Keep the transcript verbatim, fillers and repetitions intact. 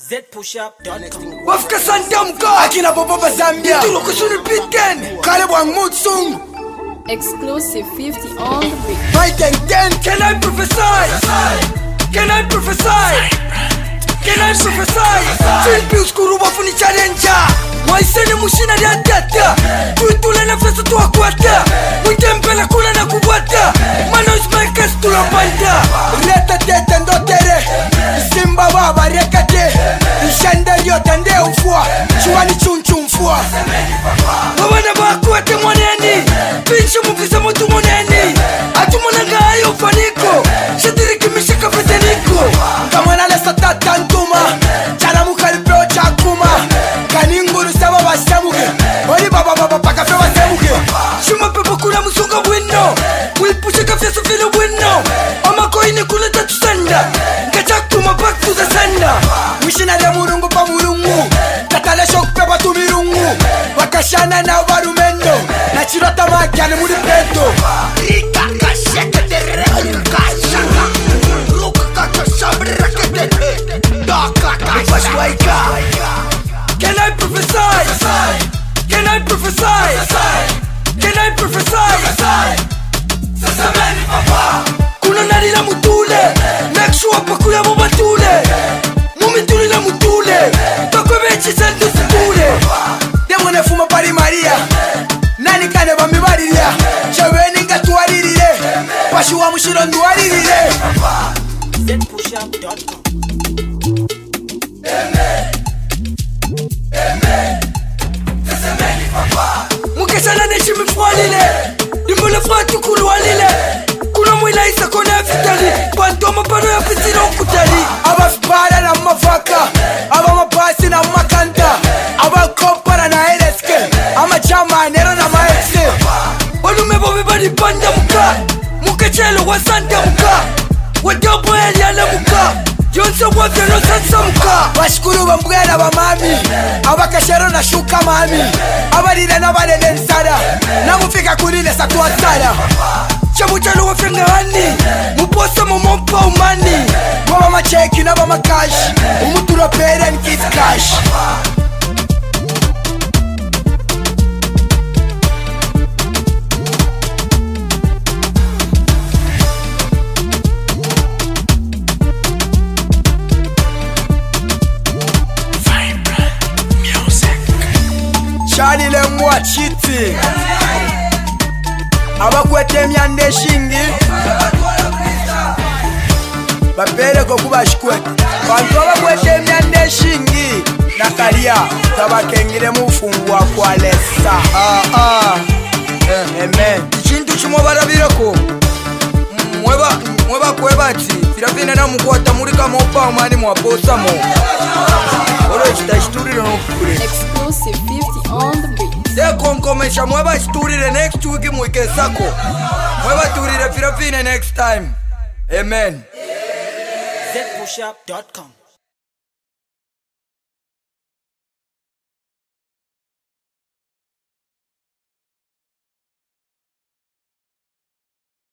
Z push up dot com. Wafka Santamka akina Boba Zambia Tulokusuni Pitten Kalebwang Mutsung Exclusive fifty on the beat. My ten ten, can I prophesy? Can I prophesy? Can I prophesy? Twin Pills Kuruba Funi Challenger Waisene Mushina de Atata Tuitule na fesa tuwa kwata Mwitempela kula na kubwata Manois Makers tula panda Reta tete ndotere Simba baba rekate Ishende yota nde ufua Chuani chunchu mfua Wawana bakwate mwaneni Pinshi mufisa mutu mwaneni Atumona ngayo ufaniko Shadiriki mishaka feteniko Kamwana lesa tata ntuma Chana mukalipeo chakuma Kaninguru saba basamuke Oli baba baba paka fe basamuke Shuma pepo kuna musunga wino Wilpushe kafya sufilo wino Ama koine kule tatu sanda Ngachakuma back to the sanda Wishina de murungu pa murungu Tatale shok pepa tumirungu Wakashana na warumendo Na chirota magyane muri peto Rika kasheke tere Kashaka Ruka kaka shabri rakete Daka kashaka Can I prophesy? Can I prophesy? Can I prophesy? Sasameni papa Kuna nari la mutule Make sure pa kuya mo batule Mumituli la mutule Toko mechi sandu situle Demone fuma pari Maria Nani kane bambi bariria Chabeni nga tuwaririre Pashuwa mushiro nduwaririre Z push up dot com. Mukesana neshi mifwalile Dimbole fatu kuluwalile Kuna mwila isa kone fitali Pantoma pano ya pisino kutali Aba fibara na mafaka Aba mapasi na makanta Aba kompara na L S K Ama chama nero na maese Walume bobe bari panda muka Mukechelo wa sanda muka Wadobo eliana muka Yonse wavyo no sansa muka Bashikuru bambwela ba mami Abakashero na shuka mami Abarire na balele nsara Namufika kurile satuwa sara Chabuchalo wafenga hani Mupose momompa umani Mwaba macheki na ba makash Umutura pere nkis cash Charlie le mwa chiti Abakwete myande shingi Bapere kokuba shikwete Bantu abakwete myande shingi Nakalia Tabakengire mufungu wa kwa lesa Ah ah Amen Chintu chimo barabireko Mweba Mweba kwebati Firafine na mkwata murika mopa umani mwaposa mo Oro chitashturire no kukure Exclusive fifty on the beat. Dekonkomesha mweba chiturire next week mwike sako Mweba turire firafine next time Amen Z push up dot com.